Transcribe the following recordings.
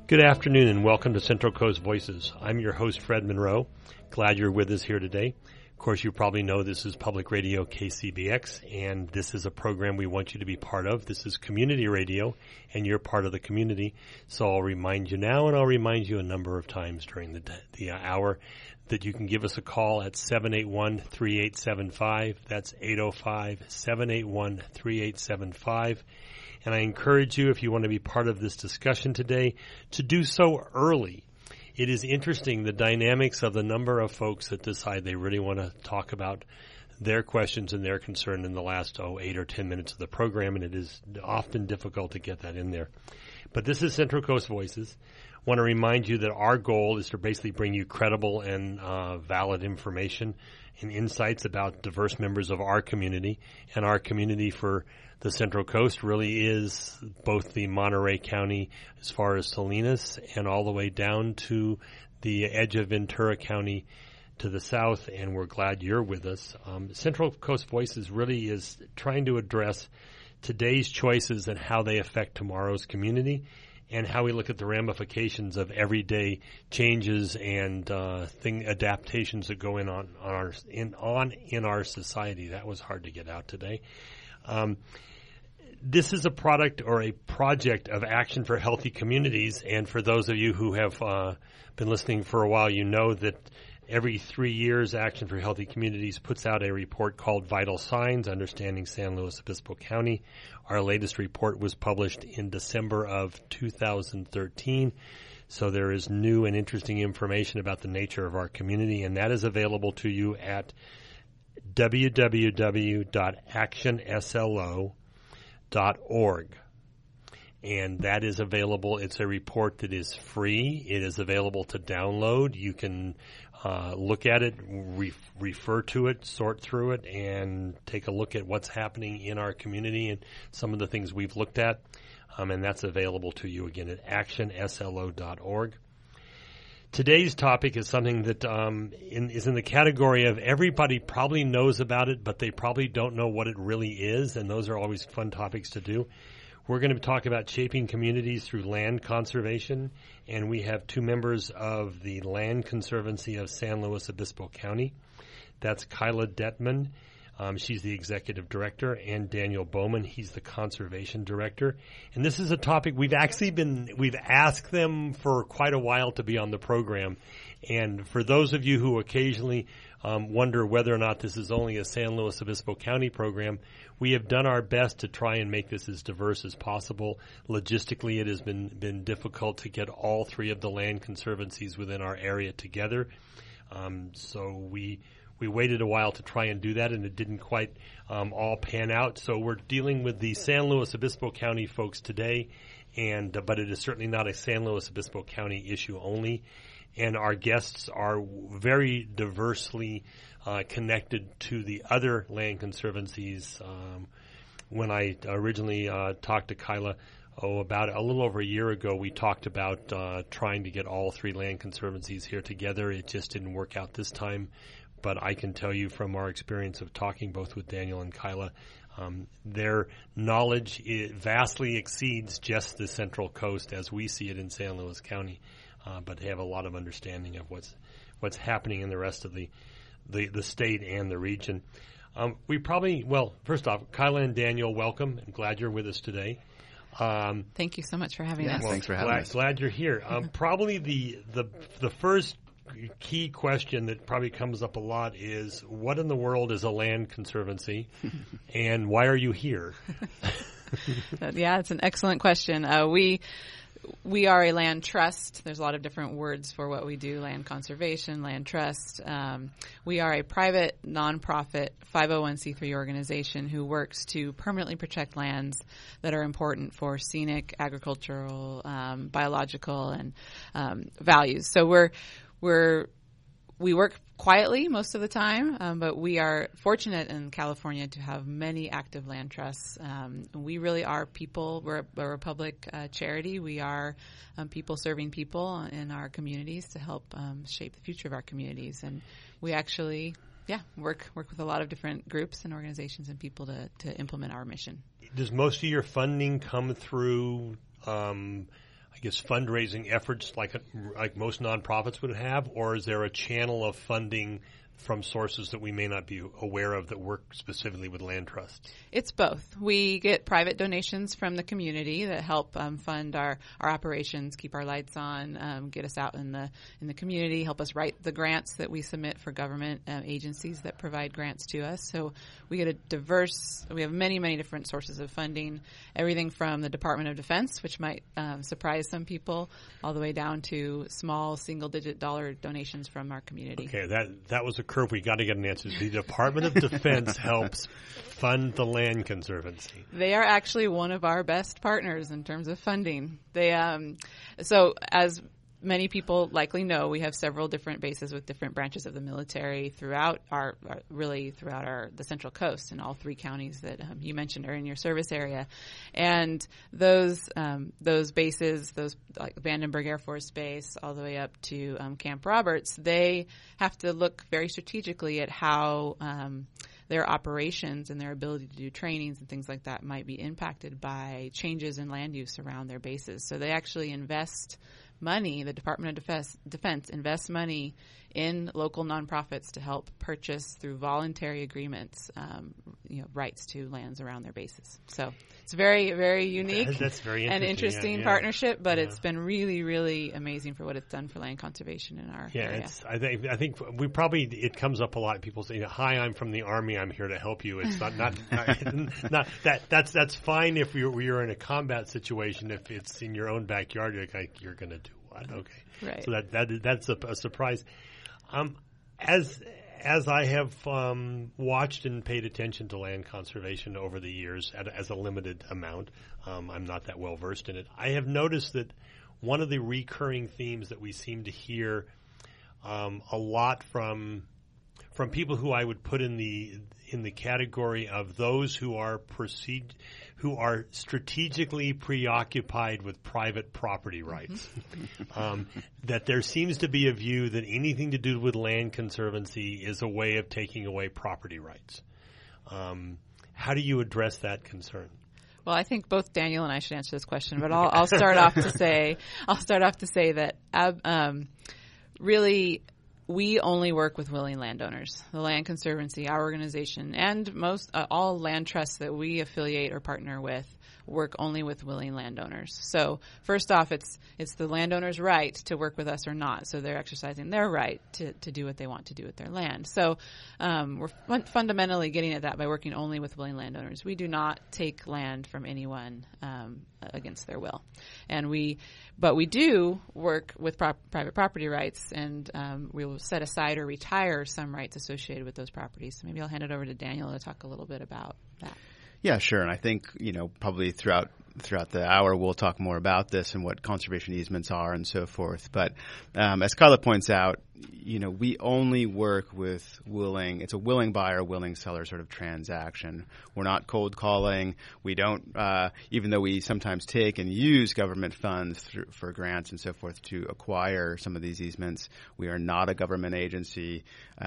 Good afternoon and welcome to Central Coast Voices. I'm your host, Fred Monroe. Glad you're with us here today. Of course, you probably know this is Public Radio KCBX, and this is a program we want you to be part of. This is community radio, and you're part of the community. So I'll remind you now, and I'll remind you a number of times during the hour that you can give us a call at 781-3875. That's 805-781-3875. And I encourage you, if you want to be part of this discussion today, to do so early. It is interesting, the dynamics of the number of folks that decide they really want to talk about their questions and their concern in the last 8 or 10 minutes of the program, and it is often difficult to get that in there. But this is Central Coast Voices. I want to remind you that our goal is to basically bring you credible and valid information and insights about diverse members of our community. And our community for the Central Coast really is both the Monterey County as far as Salinas and all the way down to the edge of Ventura County to the south, and we're glad you're with us. Central Coast Voices really is trying to address today's choices and how they affect tomorrow's community, and how we look at the ramifications of everyday changes and adaptations that go in our society. That was hard to get out today. This is a product or a project of Action for Healthy Communities, and for those of you who have been listening for a while, you know that every 3 years, Action for Healthy Communities puts out a report called Vital Signs, Understanding San Luis Obispo County. Our latest report was published in December of 2013. So there is new and interesting information about the nature of our community, and that is available to you at www.actionslo.org. And that is available. It's a report that is free. It is available to download. You can look at it, refer to it, sort through it, and take a look at what's happening in our community and some of the things we've looked at. And that's available to you again at actionslo.org. Today's topic is something that is in the category of everybody probably knows about it, but they probably don't know what it really is, and those are always fun topics to do. We're going to talk about shaping communities through land conservation, and we have two members of the Land Conservancy of San Luis Obispo County. That's Kyla Detman. She's the executive director, and Daniel Bowman. He's the conservation director. And this is a topic we've asked them for quite a while to be on the program. And for those of you who occasionally wonder whether or not this is only a San Luis Obispo County program, we have done our best to try and make this as diverse as possible. Logistically, it has been difficult to get all three of the land conservancies within our area together. So we waited a while to try and do that, and it didn't quite all pan out. So we're dealing with the San Luis Obispo County folks today, but it is certainly not a San Luis Obispo County issue only. And our guests are very diversely connected to the other land conservancies. When I originally talked to Kyla, about a little over a year ago, we talked about trying to get all three land conservancies here together. It just didn't work out this time. But I can tell you from our experience of talking both with Daniel and Kyla, their knowledge vastly exceeds just the Central Coast as we see it in San Luis County. But they have a lot of understanding of what's happening in the rest of the state and the region. First off, Kyla and Daniel, welcome. I'm glad you're with us today. Thank you so much for having us. Thanks for having us. Glad you're here. Probably the first key question that probably comes up a lot is, what in the world is a land conservancy, and why are you here? Yeah, it's an excellent question. We are a land trust. There's a lot of different words for what we do: land conservation, land trust. We are a private, nonprofit 501c3 organization who works to permanently protect lands that are important for scenic, agricultural, biological, and values. So we work quietly most of the time, but we are fortunate in California to have many active land trusts. We really are people. We're a public charity. We are people serving people in our communities to help shape the future of our communities. And we actually, work with a lot of different groups and organizations and people to implement our mission. Does most of your funding come through I guess, fundraising efforts like most nonprofits would have, or is there a channel of funding from sources that we may not be aware of that work specifically with land trusts? It's both. We get private donations from the community that help fund our operations, keep our lights on, get us out in the community, help us write the grants that we submit for government agencies that provide grants to us. So we get we have many, many different sources of funding, everything from the Department of Defense, which might surprise some people, all the way down to small single-digit dollar donations from our community. Okay, that was a curve we got to get an answer. The Department of Defense helps fund the Land Conservancy. They are actually one of our best partners in terms of funding. They so as many people likely know, we have several different bases with different branches of the military throughout the Central Coast, and all 3 counties that you mentioned are in your service area. And those bases, those like Vandenberg Air Force Base all the way up to Camp Roberts, they have to look very strategically at how their operations and their ability to do trainings and things like that might be impacted by changes in land use around their bases. So they actually invest money, the Department of Defense invests money in local nonprofits to help purchase through voluntary agreements, rights to lands around their bases. So it's very, very unique That's very and interesting partnership, but it's been really, really amazing for what it's done for land conservation in our area. I think it comes up a lot. People say, "Hi, I'm from the Army. I'm here to help you." It's not that's fine if you're in a combat situation. If it's in your own backyard, you're going to do what? Okay, right. So that's a surprise. As I have watched and paid attention to land conservation over the years as a limited amount, I'm not that well versed in it. I have noticed that one of the recurring themes that we seem to hear a lot from people who I would put in the category of those who are strategically preoccupied with private property rights. That there seems to be a view that anything to do with land conservancy is a way of taking away property rights. How do you address that concern? Well, I think both Daniel and I should answer this question, but I'll start off to say that really, we only work with willing landowners. The Land Conservancy, our organization, and all land trusts that we affiliate or partner with work only with willing landowners. So first off, it's the landowner's right to work with us or not. So they're exercising their right to do what they want to do with their land. So we're fundamentally getting at that by working only with willing landowners. We do not take land from anyone against their will. But we do work with private property rights, and we will set aside or retire some rights associated with those properties. So maybe I'll hand it over to Daniel to talk a little bit about that. Yeah, sure. And I think, probably throughout the hour we'll talk more about this and what conservation easements are and so forth. But as Carla points out, we only work with it's a willing buyer, willing seller sort of transaction. We're not cold calling. We don't, even though we sometimes take and use government funds for grants and so forth to acquire some of these easements, we are not a government agency.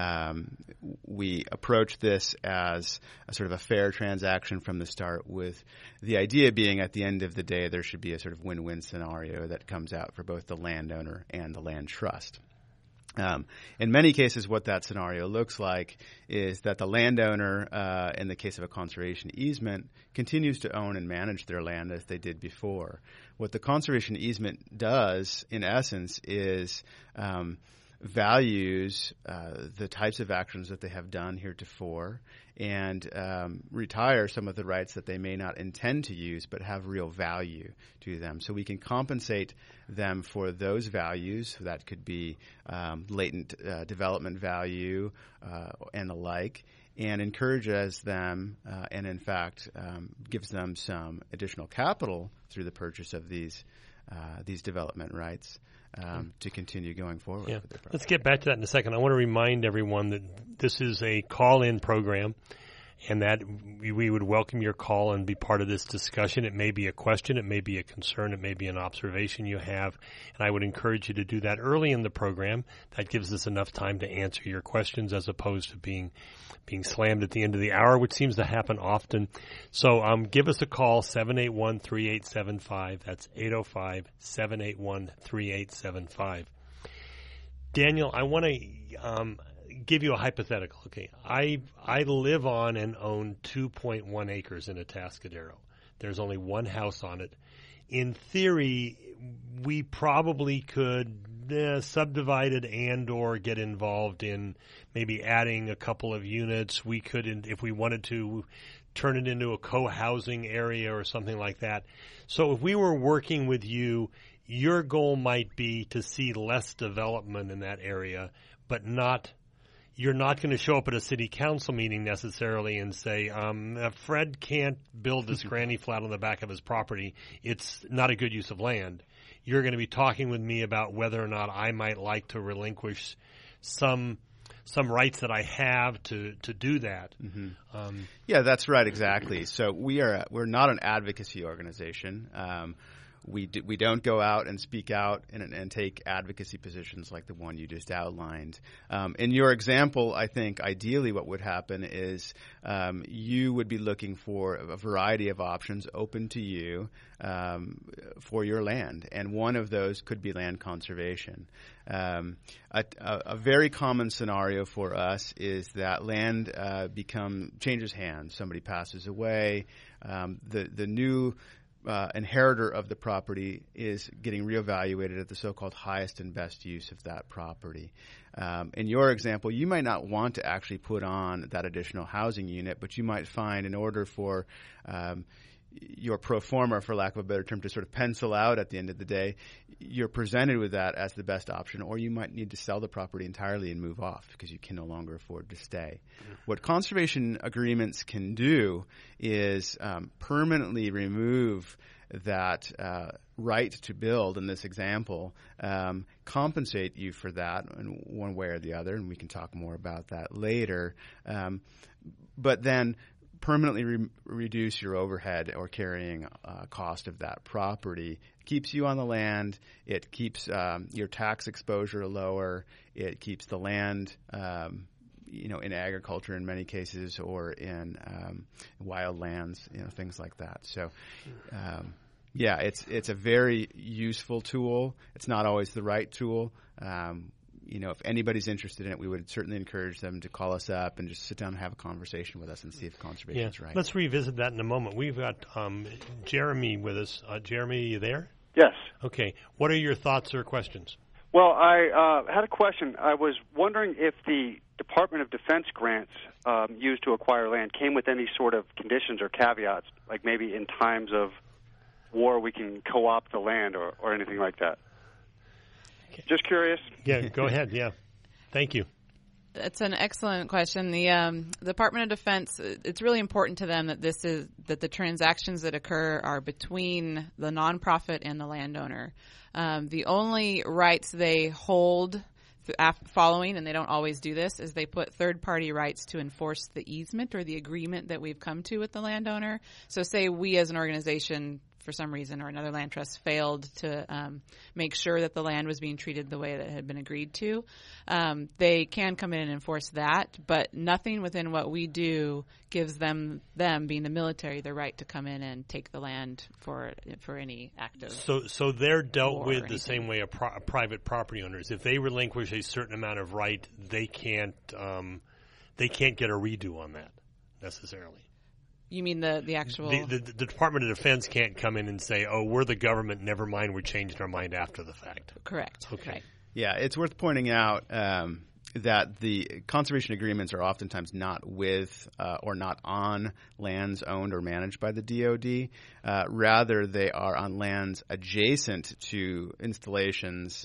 We approach this as a sort of a fair transaction from the start, with the idea being at the end of the day there should be a sort of win-win scenario that comes out for both the landowner and the land trust. In many cases, what that scenario looks like is that the landowner, in the case of a conservation easement, continues to own and manage their land as they did before. What the conservation easement does, in essence, is values the types of actions that they have done heretofore, and retire some of the rights that they may not intend to use but have real value to them. So we can compensate them for those values. That could be latent development value and the like, and encourages them and, in fact, gives them some additional capital through the purchase of these development rights to continue going forward with their project. Let's get back to that in a second. I want to remind everyone that this is a call-in program, and that we would welcome your call and be part of this discussion. It may be a question, it may be a concern, it may be an observation you have, and I would encourage you to do that early in the program. That gives us enough time to answer your questions as opposed to being slammed at the end of the hour, which seems to happen often. So give us a call, 781-3875. That's 805-781-3875. Daniel, I want to give you a hypothetical. Okay, I live on and own 2.1 acres in Atascadero. There's only one house on it. In theory, we probably could subdivide it and or get involved in maybe adding a couple of units. We could, if we wanted to, turn it into a co-housing area or something like that. So if we were working with you, your goal might be to see less development in that area, but you're not going to show up at a city council meeting necessarily and say, Fred can't build this granny flat on the back of his property. It's not a good use of land. You're going to be talking with me about whether or not I might like to relinquish some rights that I have to do that. Mm-hmm. Yeah, that's right, exactly. So we're not an advocacy organization. We don't go out and speak out and take advocacy positions like the one you just outlined. In your example, I think ideally what would happen is you would be looking for a variety of options open to you for your land, and one of those could be land conservation. A very common scenario for us is that land changes hands. Somebody passes away. The new inheritor of the property is getting reevaluated at the so-called highest and best use of that property. In your example, you might not want to actually put on that additional housing unit, but you might find in order for your pro forma, for lack of a better term, to sort of pencil out at the end of the day, you're presented with that as the best option, or you might need to sell the property entirely and move off because you can no longer afford to stay. Mm-hmm. What conservation agreements can do is permanently remove that right to build in this example, compensate you for that in one way or the other, and we can talk more about that later, but then permanently reduce your overhead or carrying cost of that property. It keeps you on the land. It keeps your tax exposure lower. It keeps the land, in agriculture in many cases, or in wild lands, things like that. So, it's a very useful tool. It's not always the right tool. If anybody's interested in it, we would certainly encourage them to call us up and just sit down and have a conversation with us and see if conservation is right. Let's revisit that in a moment. We've got Jeremy with us. Jeremy, are you there? Yes. Okay. What are your thoughts or questions? Well, I had a question. I was wondering if the Department of Defense grants used to acquire land came with any sort of conditions or caveats, like maybe in times of war we can co-opt the land or anything like that. Just curious. Yeah, go ahead. Yeah. Thank you. It's an excellent question. The Department of Defense, it's really important to them that the transactions that occur are between the nonprofit and the landowner. The only rights they hold following, and they don't always do this, is they put third-party rights to enforce the easement or the agreement that we've come to with the landowner. So say we as an organization, for some reason or another, land trust failed to make sure that the land was being treated the way that had been agreed to. They can come in and enforce that, but nothing within what we do gives them being the military, the right to come in and take the land for any act of So they're dealt with the same way a private property owners. If they relinquish a certain amount of right, they can't get a redo on that necessarily. You mean the actual... The Department of Defense can't come in and say, oh, we're the government, never mind, we're changing our mind after the fact. Correct. Okay. Right. Yeah, it's worth pointing out that the conservation agreements are oftentimes not with or not on lands owned or managed by the DoD. Rather, they are on lands adjacent to installations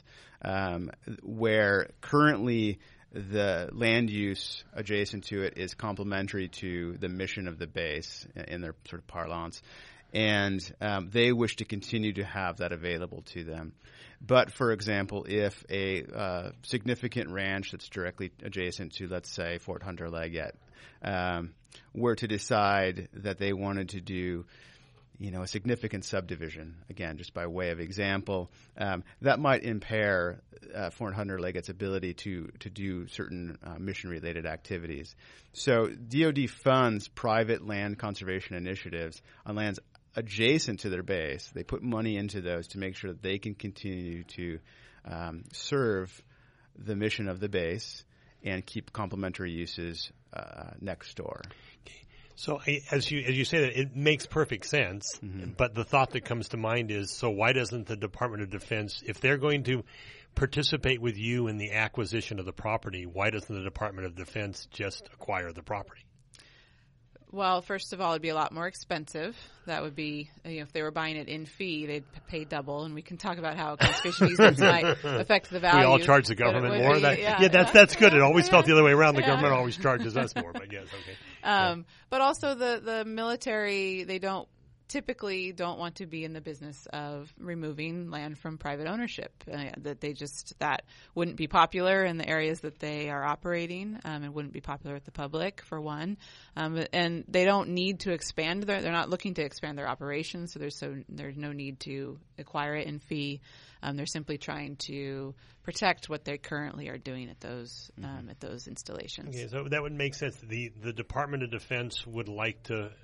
where currently the land use adjacent to it is complementary to the mission of the base in their sort of parlance. and they wish to continue to have that available to them. But, for example, if a significant ranch that's directly adjacent to, let's say, Fort Hunter Leggett, were to decide that they wanted to do a significant subdivision, again, just by way of example, that might impair Fort Hunter Leggett's ability to do certain mission-related activities. So DoD funds private land conservation initiatives on lands adjacent to their base. They put money into those to make sure that they can continue to serve the mission of the base and keep complementary uses next door. So as you say that, it makes perfect sense, but the thought that comes to mind is, so why doesn't the Department of Defense, if they're going to participate with you in the acquisition of the property, why doesn't the Department of Defense just acquire the property? Well, first of all, it'd be a lot more expensive. That would be, if they were buying it in fee, they'd pay double, and we can talk about how conservation easements might affect the value. We all charge the government more. Be, That's good. It always felt the other way around. The government always charges us more, but yes, okay. But also the military, they typically don't want to be in the business of removing land from private ownership. That wouldn't be popular in the areas that they are operating. It wouldn't be popular with the public, for one. And they don't need to expand they're not looking to expand their operations, so there's no need to acquire it in fee. They're simply trying to protect what they currently are doing at those installations. Okay, so that would make sense. The Department of Defense would like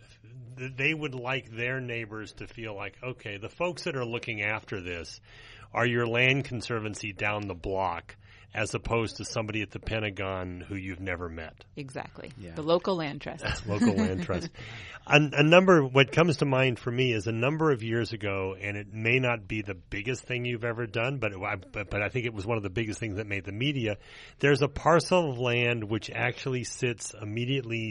their neighbors to feel like, okay, the folks that are looking after this are your land conservancy down the block, as opposed to somebody at the Pentagon who you've never met. Exactly. Yeah. The local land trust. Local land trust. What comes to mind for me is a number of years ago, and it may not be the biggest thing you've ever done, but I think it was one of the biggest things that made the media. There's a parcel of land which actually sits immediately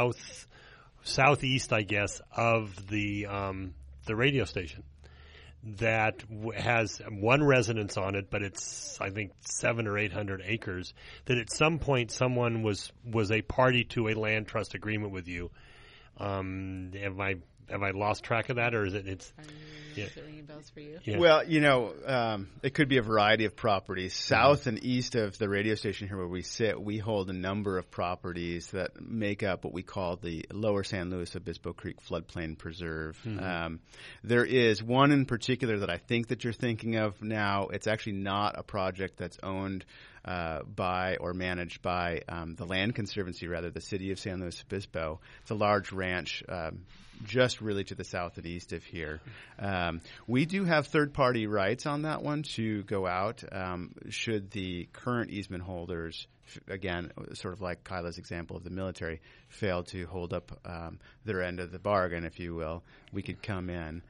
southeast, I guess, of the radio station that has one residence on it, but it's, I think, 700 or 800 acres, that at some point someone was a party to a land trust agreement with you. Have I lost track of that, or is it? Is it ringing bells for you? Yeah. Well, it could be a variety of properties. South and east of the radio station here where we sit, we hold a number of properties that make up what we call the Lower San Luis Obispo Creek Floodplain Preserve. There is one in particular that I think that you're thinking of now. It's actually not a project that's owned by or managed by the Land Conservancy, rather the city of San Luis Obispo. It's a large ranch just really to the south and east of here. We do have third-party rights on that one to go out should the current easement holders, again, sort of like Kyla's example of the military, fail to hold up their end of the bargain, if you will. We could come in.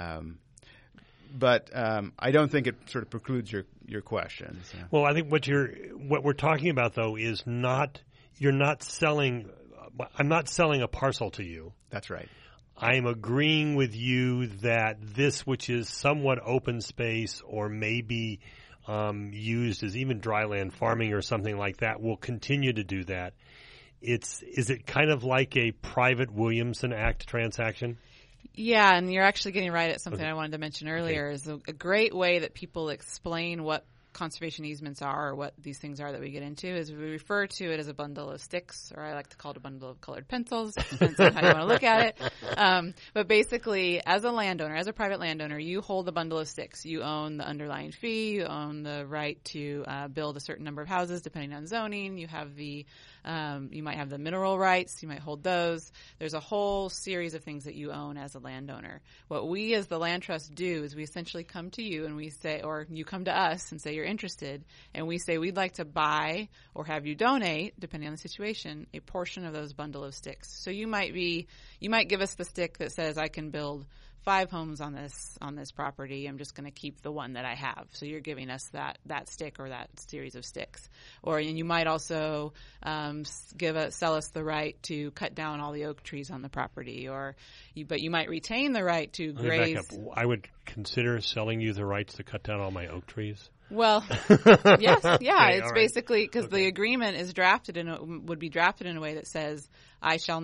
But I don't think it sort of precludes your question. So. Well, I think what we're talking about, though, is you're not selling. I'm not selling a parcel to you. That's right. I'm agreeing with you that this, which is somewhat open space or maybe used as even dry land farming or something like that, will continue to do that. Is it kind of like a private Williamson Act transaction? Yeah, and you're actually getting right at something I wanted to mention earlier. Is a great way that people explain what conservation easements are, or what these things are that we get into, is we refer to it as a bundle of sticks, or I like to call it a bundle of colored pencils. Depends on how you want to look at it. But basically, as a landowner, as a private landowner, you hold a bundle of sticks. You own the underlying fee. You own the right to build a certain number of houses depending on zoning. You have you might have the mineral rights. You might hold those. There's a whole series of things that you own as a landowner. What we as the land trust do is we essentially come to you and we say, or you come to us and say you're interested, and we say we'd like to buy or have you donate, depending on the situation, a portion of those bundle of sticks. So you might give us the stick that says I can build 5 homes on this property. I'm just going to keep the one that I have. So you're giving us that stick or that series of sticks. And you might also sell us the right to cut down all the oak trees on the property, but you might retain the right to graze. Back up. I would consider selling you the rights to cut down all my oak trees. Well, yes, yeah. Okay, it's basically because the agreement is would be drafted in a way that says I shall not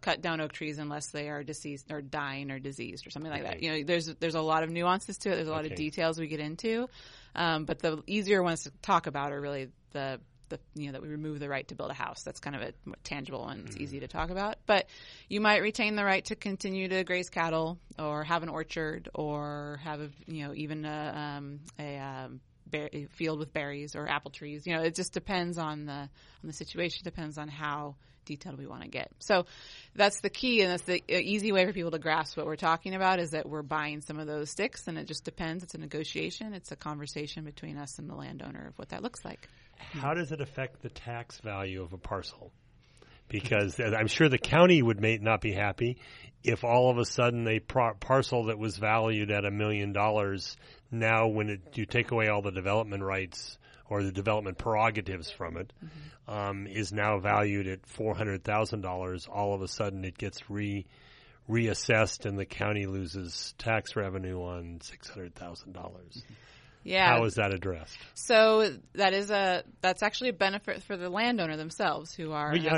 cut down oak trees unless they are deceased or dying or diseased or something like that. There's a lot of nuances to it. There's a lot of details we get into. But the easier ones to talk about are really that we remove the right to build a house. That's kind of a more tangible one. It's easy to talk about. But you might retain the right to continue to graze cattle or have an orchard or have even a field with berries or apple trees. It just depends on the situation. Depends on how detailed we want to get. So that's the key, and that's the easy way for people to grasp what we're talking about is that we're buying some of those sticks, and it just depends. It's a negotiation. It's a conversation between us and the landowner of what that looks like. How does it affect the tax value of a parcel? Because I'm sure the county would not be happy if all of a sudden a parcel that was valued at $1 million now, when you take away all the development rights or the development prerogatives from it, is now valued at $400,000. All of a sudden, it gets reassessed, and the county loses tax revenue on $600,000. Yeah. How is that addressed? So that's actually a benefit for the landowner themselves, who are If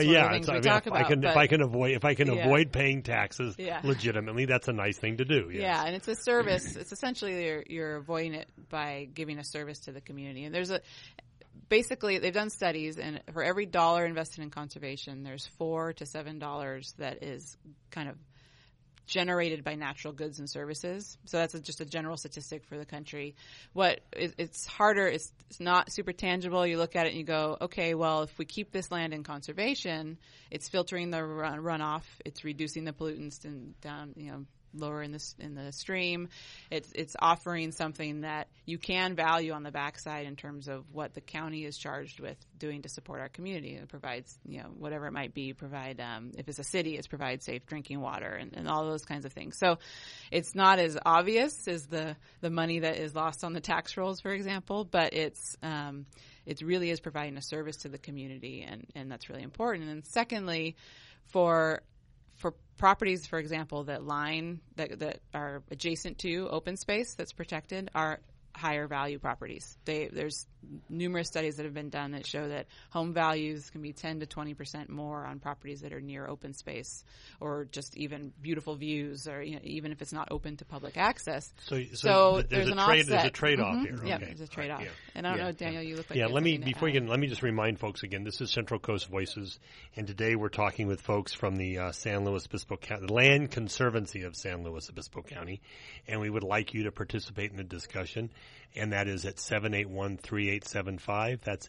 I can avoid paying taxes legitimately, that's a nice thing to do. Yes. Yeah, and it's a service. It's essentially you're avoiding it by giving a service to the community. And basically they've done studies, and for every dollar invested in conservation, there's $4 to $7 that is kind of generated by natural goods and services. So that's just a general statistic for the country. It's harder. It's not super tangible. You look at it and you go, okay, well, if we keep this land in conservation, it's filtering the runoff. It's reducing the pollutants down, lower in the stream. It's offering something that you can value on the backside in terms of what the county is charged with doing to support our community. It provides, whatever it might be, if it's a city, it's provide safe drinking water and all those kinds of things. So it's not as obvious as the money that is lost on the tax rolls, for example, but it really is providing a service to the community, and that's really important. And then secondly, for properties, for example, that are adjacent to open space that's protected are higher value properties. There's numerous studies that have been done that show that home values can be 10 to 20% more on properties that are near open space or just even beautiful views, or even if it's not open to public access. So there's an offset. There's a trade-off here. Yeah, there's a trade-off. Yeah. And I don't know, Daniel, you look like let me just remind folks again. This is Central Coast Voices, and today we're talking with folks from the San Luis Obispo County, the Land Conservancy of San Luis Obispo County, and we would like you to participate in the discussion, and that is at 781-3875. That's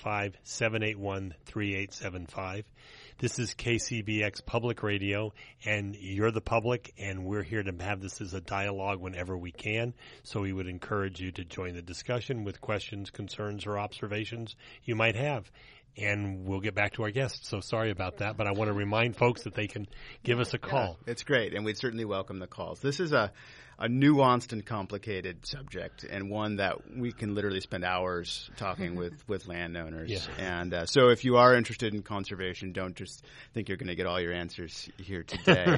805-781-3875. This is KCBX Public Radio, and you're the public, and we're here to have this as a dialogue whenever we can. So we would encourage you to join the discussion with questions, concerns, or observations you might have. And we'll get back to our guests. So sorry about that, but I want to remind folks that they can give us a call. Yeah, it's great, and we'd certainly welcome the calls. This is a nuanced and complicated subject, and one that we can literally spend hours talking with landowners. Yeah. And so if you are interested in conservation, don't just think you're going to get all your answers here today.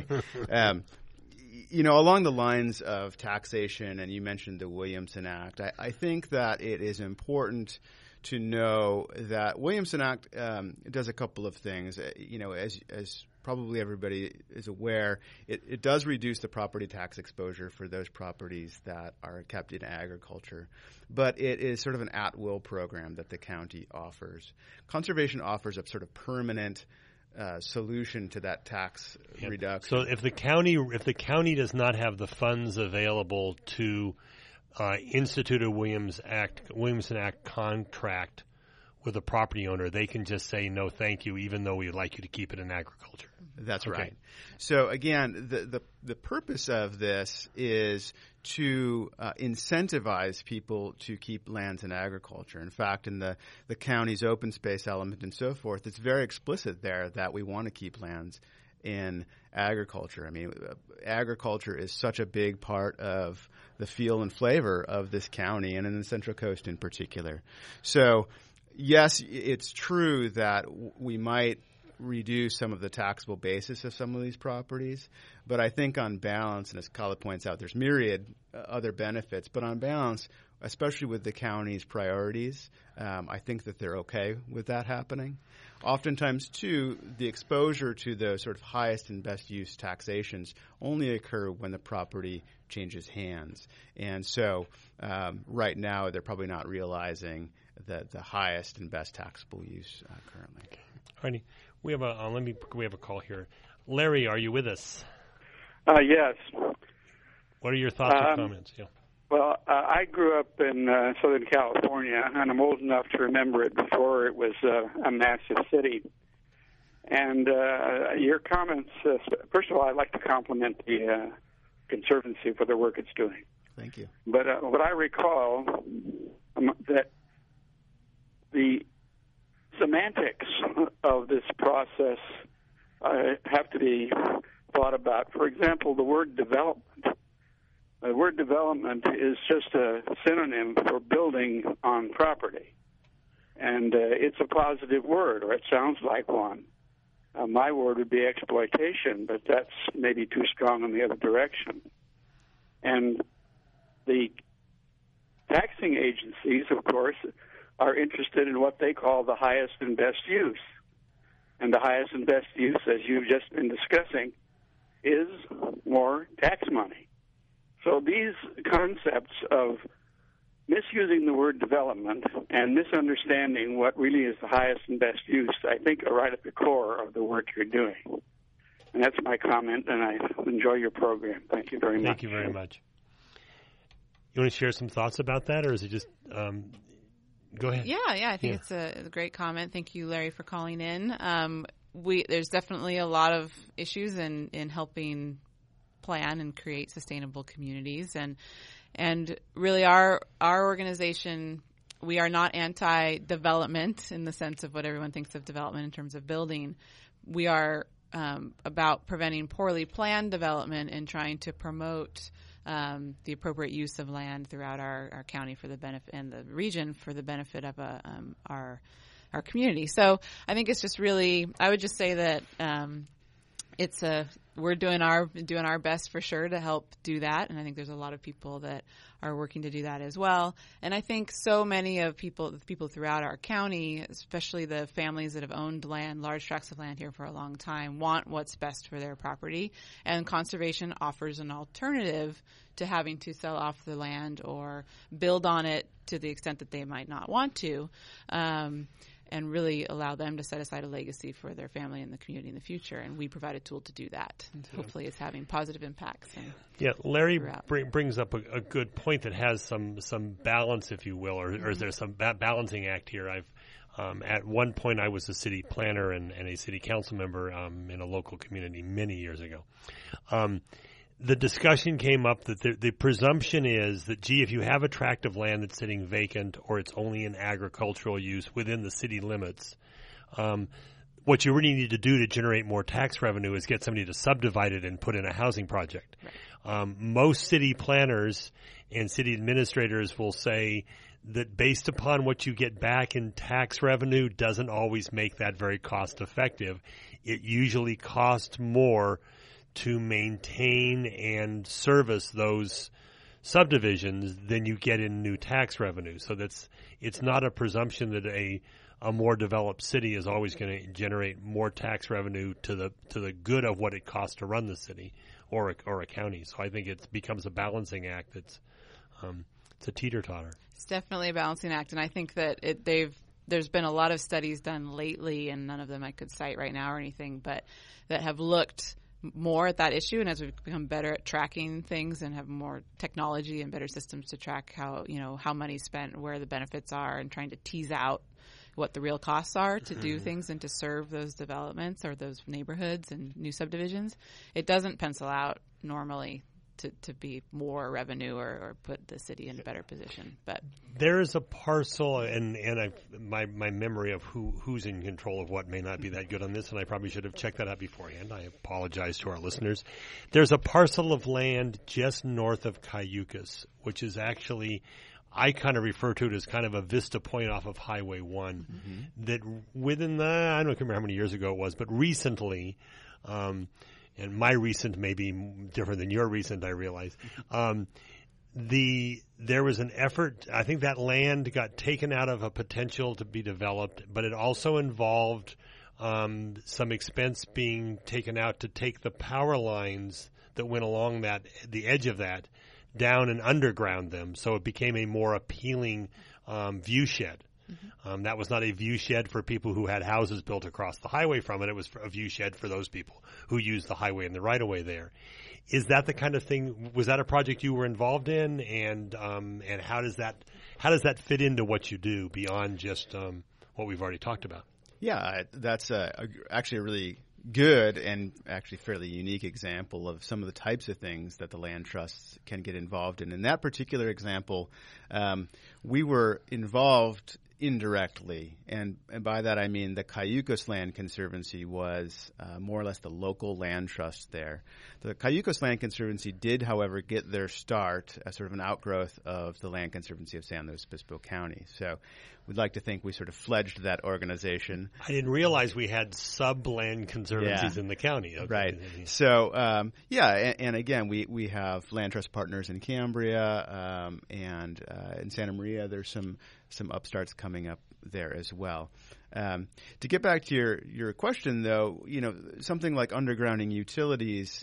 Along the lines of taxation, and you mentioned the Williamson Act, I think that it is important to know that Williamson Act does a couple of things. As probably everybody is aware, it does reduce the property tax exposure for those properties that are kept in agriculture. But it is sort of an at-will program that the county offers. Conservation offers a sort of permanent solution to that tax reduction. So if the county does not have the funds available to institute a Williamson Act contract with a property owner, they can just say no, thank you, even though we'd like you to keep it in agriculture. That's right. So again, the purpose of this is to incentivize people to keep lands in agriculture. In fact, in the county's open space element and so forth, it's very explicit there that we want to keep lands in agriculture. I mean, agriculture is such a big part of the feel and flavor of this county, and in the Central Coast in particular. So, yes, it's true that we might reduce some of the taxable basis of some of these properties, but I think on balance, and as Kala points out, there's myriad other benefits, but on balance, especially with the county's priorities, I think that they're okay with that happening. Oftentimes, too, the exposure to the sort of highest and best use taxations only occur when the property changes hands. And so right now, they're probably not realizing that the highest and best taxable use currently. Okay. All righty. We have a call here. Larry, are you with us? Yes. What are your thoughts or comments? Yeah. Well, I grew up in Southern California, and I'm old enough to remember it before it was a massive city. And your comments, first of all, I'd like to compliment the Conservancy for the work it's doing. Thank you. But what I recall, that the semantics of this process have to be thought about. For example, the word development. The word development is just a synonym for building on property. And it's a positive word, or it sounds like one. My word would be exploitation, but that's maybe too strong in the other direction. And the taxing agencies, of course, are interested in what they call the highest and best use. And the highest and best use, as you've just been discussing, is more tax money. So these concepts of misusing the word development and misunderstanding what really is the highest and best use, I think, are right at the core of the work you're doing. And that's my comment, and I enjoy your program. Thank you very much. Thank you very much. You want to share some thoughts about that, or is it just go ahead? Yeah, I think it's a great comment. Thank you, Larry, for calling in. There's definitely a lot of issues in helping plan and create sustainable communities, and really our organization, we are not anti-development in the sense of what everyone thinks of development in terms of building. We are about preventing poorly planned development and trying to promote the appropriate use of land throughout our county for the benefit and the region for the benefit of our community. So I think it's just really, I would just say that we're doing our best for sure to help do that, and I think there's a lot of people that are working to do that as well. And I think so many of the people throughout our county, especially the families that have owned land, large tracts of land here for a long time, want what's best for their property. And conservation offers an alternative to having to sell off the land or build on it to the extent that they might not want to. And really allow them to set aside a legacy for their family and the community in the future. And we provide a tool to do that. And hopefully it's having positive impacts. Larry brings up a good point that has some balance, if you will, or is there some balancing act here? At one point I was a city planner and a city council member in a local community many years ago. The discussion came up that the presumption is that, if you have a tract of land that's sitting vacant or it's only in agricultural use within the city limits, what you really need to do to generate more tax revenue is get somebody to subdivide it and put in a housing project. Right. Most city planners and city administrators will say that based upon what you get back in tax revenue doesn't always make that very cost effective. It usually costs more to maintain and service those subdivisions than you get in new tax revenue. So it's not a presumption that a more developed city is always going to generate more tax revenue to the good of what it costs to run the city or a county. So I think it becomes a balancing act. It's a teeter-totter. It's definitely a balancing act, and I think that there's been a lot of studies done lately, and none of them I could cite right now or anything, but that have looked more at that issue, and as we've become better at tracking things and have more technology and better systems to track how money's spent, where the benefits are, and trying to tease out what the real costs are to do things and to serve those developments or those neighborhoods and new subdivisions, it doesn't pencil out normally to be more revenue or put the city in a better position. But there is a parcel, and my memory of who's in control of what may not be that good on this, and I probably should have checked that out beforehand. I apologize to our listeners. There's a parcel of land just north of Cayucas, which is actually, I kind of refer to it as kind of a vista point off of Highway 1, that within I don't remember how many years ago it was, but recently, and my recent may be different than your recent, I realize. there was an effort. I think that land got taken out of a potential to be developed, but it also involved some expense being taken out to take the power lines that went along the edge of that down and underground them, so it became a more appealing view shed. Mm-hmm. That was not a view shed for people who had houses built across the highway from it. It was a view shed for those people who used the highway and the right-of-way there. Is that the kind of thing? Was that a project you were involved in? And how does that fit into what you do beyond just what we've already talked about? Yeah, that's actually a really good and actually fairly unique example of some of the types of things that the land trusts can get involved in. In that particular example, we were involved indirectly, and by that I mean the Cayucos Land Conservancy was more or less the local land trust there. The Cayucos Land Conservancy did, however, get their start as sort of an outgrowth of the Land Conservancy of San Luis Obispo County. So we'd like to think we sort of fledged that organization. I didn't realize we had sub-land conservancies in the county. Okay. Right. So, and again, we have land trust partners in Cambria and in Santa Maria. There's some upstarts coming up there as well. To get back to your question, though, something like undergrounding utilities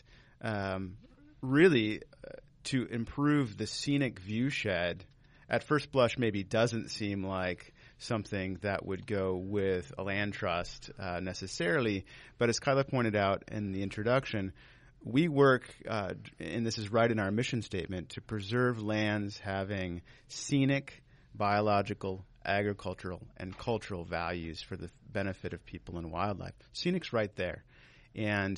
really to improve the scenic view shed at first blush maybe doesn't seem like something that would go with a land trust necessarily. But as Kyla pointed out in the introduction, we work, and this is right in our mission statement, to preserve lands having scenic, biological, agricultural, and cultural values for the benefit of people and wildlife. Scenic's right there. And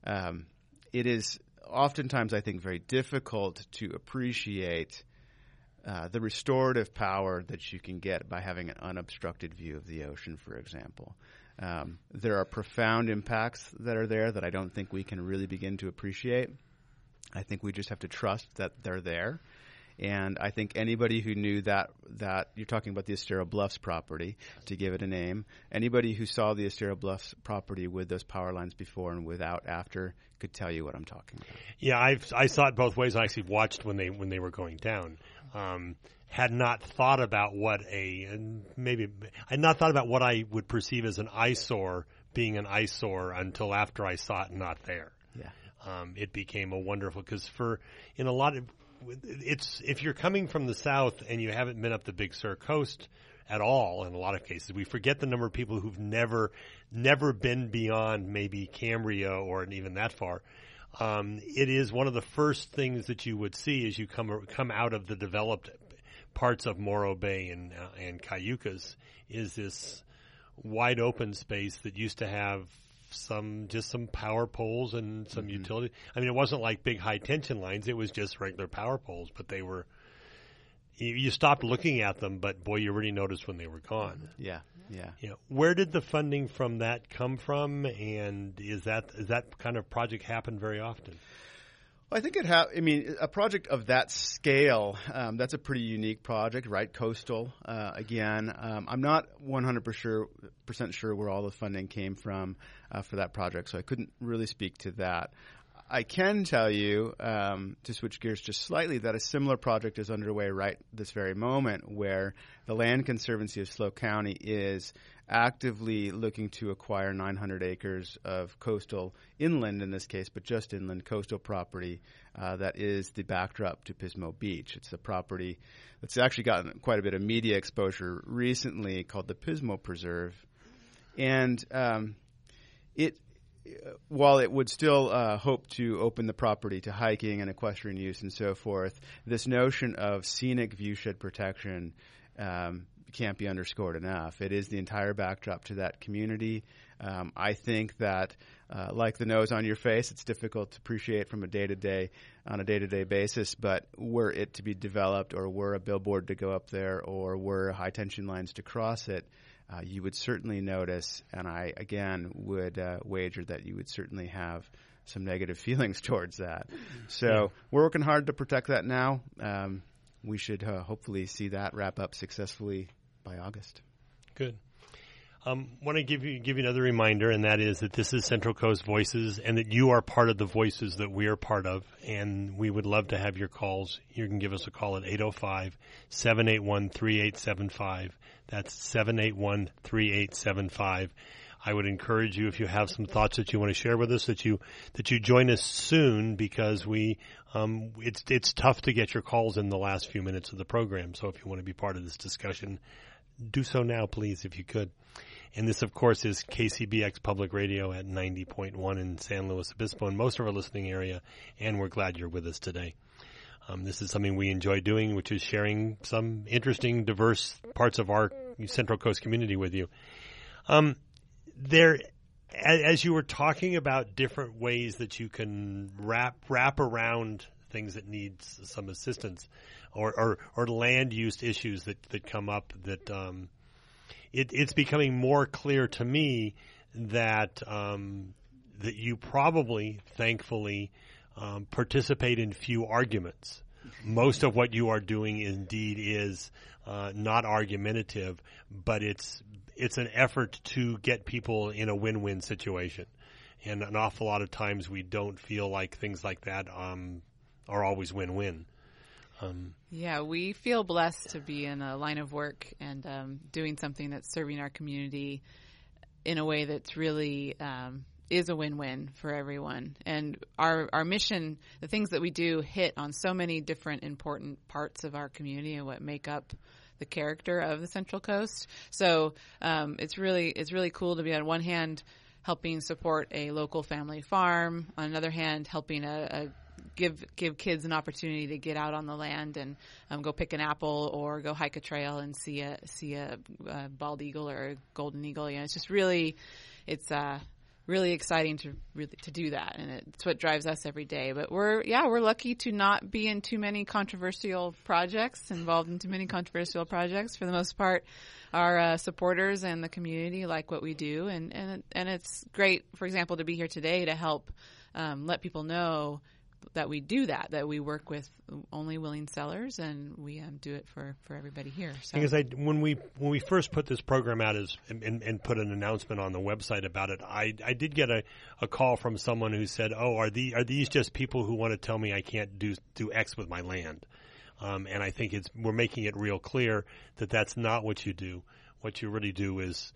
it is oftentimes, I think, very difficult to appreciate the restorative power that you can get by having an unobstructed view of the ocean, for example. There are profound impacts that are there that I don't think we can really begin to appreciate. I think we just have to trust that they're there. And I think anybody who knew that you're talking about the Estero Bluffs property, to give it a name, anybody who saw the Estero Bluffs property with those power lines before and without after could tell you what I'm talking about. Yeah, I saw it both ways. I actually watched when they were going down. Had not thought about what I had not thought about what I would perceive as an eyesore being an eyesore until after I saw it not there. Yeah, it became a wonderful, because in a lot of if you're coming from the south and you haven't been up the Big Sur coast at all, in a lot of cases, we forget the number of people who've never been beyond maybe Cambria or even that far. It is one of the first things that you would see as you come out of the developed parts of Morro Bay and Cayucos, is this wide open space that used to have some power poles and some utility. I mean, it wasn't like big high tension lines. It was just regular power poles, but they were, you stopped looking at them, but boy, you really noticed when they were gone. Yeah. Where did the funding from that come from? And is that kind of project happen very often? Well, I think a project of that scale, that's a pretty unique project, right? Coastal, again. I'm not 100% sure where all the funding came from for that project, so I couldn't really speak to that. I can tell you, to switch gears just slightly, that a similar project is underway right this very moment, where the Land Conservancy of SLO County is actively looking to acquire 900 acres of coastal, inland in this case, but just inland coastal property that is the backdrop to Pismo Beach. It's a property that's actually gotten quite a bit of media exposure recently, called the Pismo Preserve. And while it would still hope to open the property to hiking and equestrian use and so forth, this notion of scenic viewshed protection can't be underscored enough. It is the entire backdrop to that community. I think that, like the nose on your face, it's difficult to appreciate on a day-to-day basis, but were it to be developed, or were a billboard to go up there, or were high-tension lines to cross it, you would certainly notice, and I, again, would wager that you would certainly have some negative feelings towards that. So we're working hard to protect that now. We should hopefully see that wrap up successfully by August. Good. Want to give you another reminder, and that is that this is Central Coast Voices, and that you are part of the voices that we are part of, and we would love to have your calls. You can give us a call at 805-781-3875. That's 781-3875. I would encourage you, if you have some thoughts that you want to share with us, that you join us soon, because it's tough to get your calls in the last few minutes of the program. So if you want to be part of this discussion, do so now, please, if you could. And this, of course, is KCBX Public Radio at 90.1 in San Luis Obispo and most of our listening area, and we're glad you're with us today. This is something we enjoy doing, which is sharing some interesting, diverse parts of our Central Coast community with you. As you were talking about different ways that you can wrap around things that need some assistance, or land use issues that come up, that it's becoming more clear to me that you probably, thankfully, participate in few arguments. Most of what you are doing indeed is not argumentative, but it's an effort to get people in a win-win situation. And an awful lot of times we don't feel like things like that are always win-win. Yeah, we feel blessed to be in a line of work and doing something that's serving our community in a way that's really is a win-win for everyone. And our mission, the things that we do, hit on so many different important parts of our community and what make up the character of the Central Coast. So it's really cool to be, on one hand, helping support a local family farm, on another hand, helping give kids an opportunity to get out on the land and go pick an apple or go hike a trail and see a bald eagle or a golden eagle. You know, it's just really exciting to do that, and it's what drives us every day. But we're lucky to not be in too many controversial projects, involved in too many controversial projects. For the most part, our supporters and the community like what we do, and it's great, for example, to be here today to help let people know that we do that we work with only willing sellers, and we do it for everybody here. So. Because when we first put this program out and put an announcement on the website about it, I did get a call from someone who said, "Oh, are these just people who want to tell me I can't do X with my land?" And I think we're making it real clear that that's not what you do. What you really do is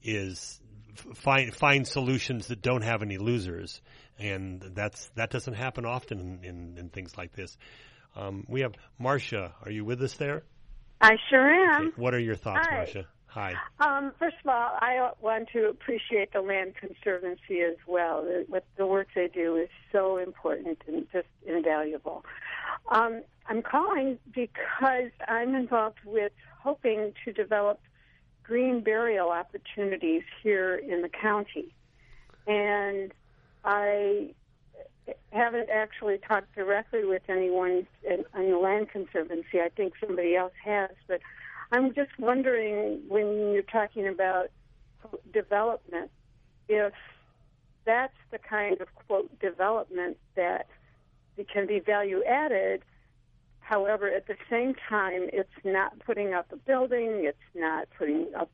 find solutions that don't have any losers. And that doesn't happen often in things like this. We have Marcia. Are you with us there? I sure am. Okay. What are your thoughts, Hi. Marcia? Hi. First of all, I want to appreciate the Land Conservancy as well. What the work they do is so important and just invaluable. I'm calling because I'm involved with hoping to develop green burial opportunities here in the county. And I haven't actually talked directly with anyone in the Land Conservancy. I think somebody else has. But I'm just wondering, when you're talking about development, if that's the kind of, quote, development that can be value added. However, at the same time, it's not putting up a building, it's not putting up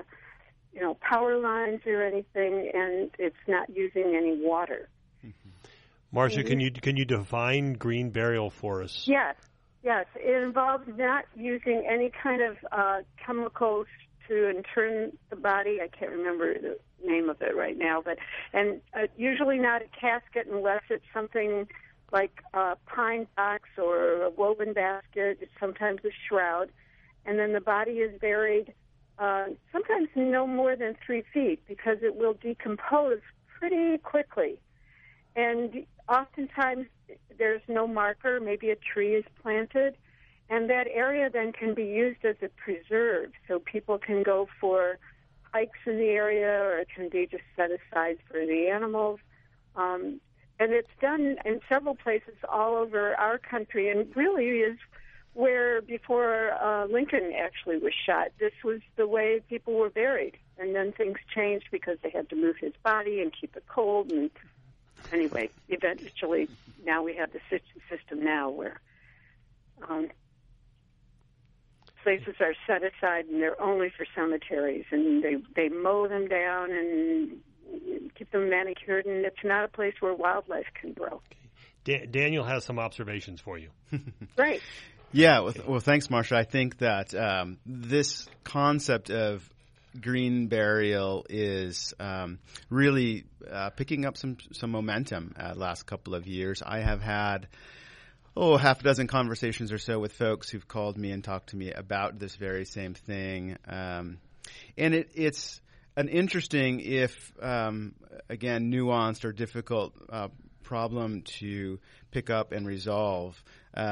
power lines or anything, and it's not using any water. Marcia, can you define green burial for us? Yes. It involves not using any kind of chemicals to intern the body. I can't remember the name of it right now, and usually not a casket unless it's something like a pine box or a woven basket. It's sometimes a shroud, and then the body is buried. Sometimes no more than 3 feet, because it will decompose pretty quickly. And oftentimes there's no marker, maybe a tree is planted, and that area then can be used as a preserve. So people can go for hikes in the area, or it can be just set aside for the animals. And it's done in several places all over our country, and really is where before Lincoln actually was shot, this was the way people were buried. And then things changed because they had to move his body and keep it cold. And anyway, eventually, now we have the system now where... places are set aside and they're only for cemeteries, and they mow them down and keep them manicured, and it's not a place where wildlife can grow. Daniel has some observations for you. Right. Yeah, well, thanks, Marsha. I think that this concept of green burial is really picking up some momentum last couple of years. I have had half a dozen conversations or so with folks who've called me and talked to me about this very same thing. And it's an interesting, if, again, nuanced or difficult problem to pick up and resolve.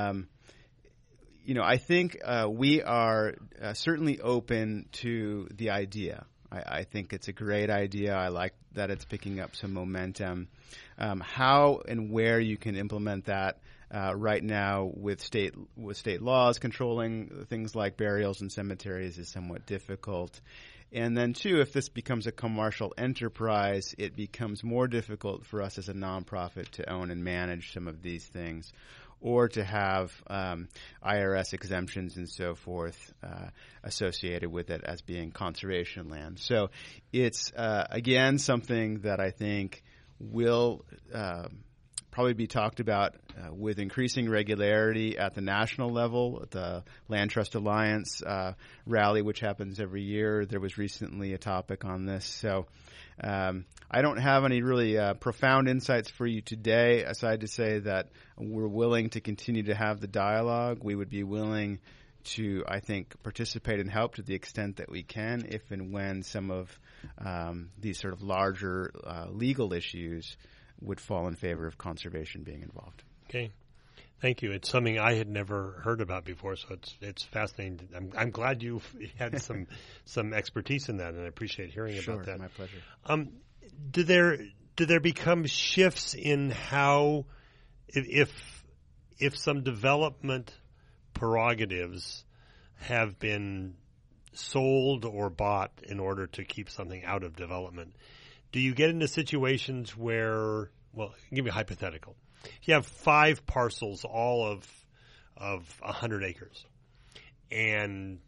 I think we are certainly open to the idea. I think it's a great idea. I like that it's picking up some momentum. How and where you can implement that right now with state laws controlling things like burials and cemeteries is somewhat difficult. And then, too, if this becomes a commercial enterprise, it becomes more difficult for us as a nonprofit to own and manage some of these things, or to have IRS exemptions and so forth associated with it as being conservation land. So it's, again, something that I think will probably be talked about with increasing regularity at the national level. At the Land Trust Alliance rally, which happens every year, there was recently a topic on this. So I don't have any really profound insights for you today, aside to say that we're willing to continue to have the dialogue. We would be willing to, I think, participate and help to the extent that we can, if and when some of these sort of larger legal issues would fall in favor of conservation being involved. Okay. Thank you. It's something I had never heard about before, so it's fascinating. I'm glad you had some expertise in that, and I appreciate hearing about that. Sure, my pleasure. Do there become shifts in how, if some development prerogatives have been sold or bought in order to keep something out of development, do you get into situations where, well, I'll give you a hypothetical. If you have 5 parcels, all of 100 acres, and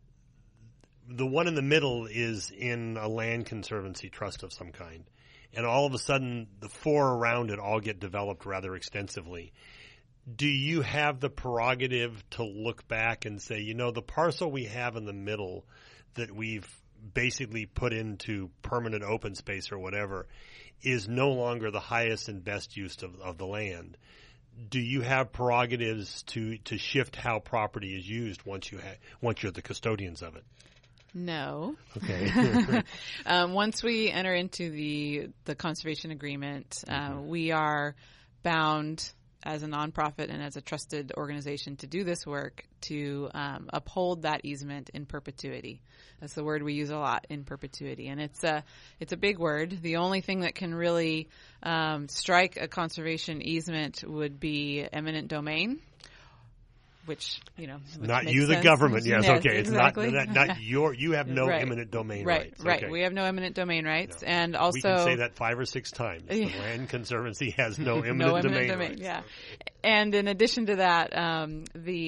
the one in the middle is in a land conservancy trust of some kind, and all of a sudden the 4 around it all get developed rather extensively, do you have the prerogative to look back and say, the parcel we have in the middle that we've basically put into permanent open space or whatever is no longer the highest and best use of the land? Do you have prerogatives to shift how property is used once you're the custodians of it? No. Okay. Once we enter into the conservation agreement, we are bound as a nonprofit and as a trusted organization to do this work, to uphold that easement in perpetuity. That's the word we use a lot, in perpetuity. And it's a big word. The only thing that can really strike a conservation easement would be eminent domain, which, not makes you, the sense. government. Yes, okay. Exactly. It's not you have no right. eminent domain right, rights. Right, Okay. We have no eminent domain rights. No. And also, we can say that 5 or 6 times. The Land Conservancy has no eminent domain rights. Yeah. And in addition to that, an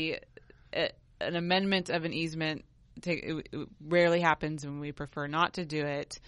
amendment of an easement it rarely happens, and we prefer not to do it.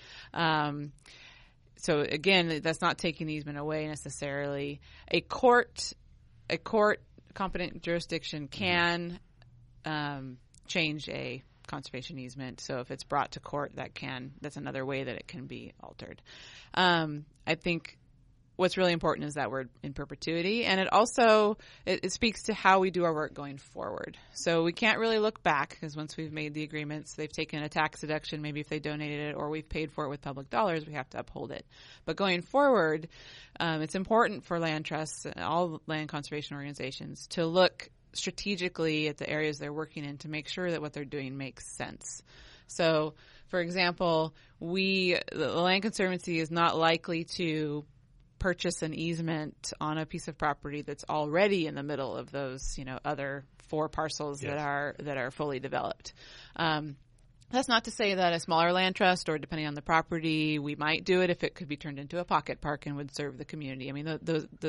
So again, that's not taking the easement away necessarily. A court competent jurisdiction can change a conservation easement. So if it's brought to court, that's another way that it can be altered. I think what's really important is that word in perpetuity, and it also it speaks to how we do our work going forward. So we can't really look back, because once we've made the agreements, they've taken a tax deduction, maybe if they donated it, or we've paid for it with public dollars, we have to uphold it. But going forward, it's important for land trusts and all land conservation organizations to look strategically at the areas they're working in to make sure that what they're doing makes sense. So, for example, the Land Conservancy is not likely to purchase an easement on a piece of property that's already in the middle of those, other 4 parcels Yes. that are fully developed. That's not to say that a smaller land trust, or depending on the property, we might do it if it could be turned into a pocket park and would serve the community. I mean, the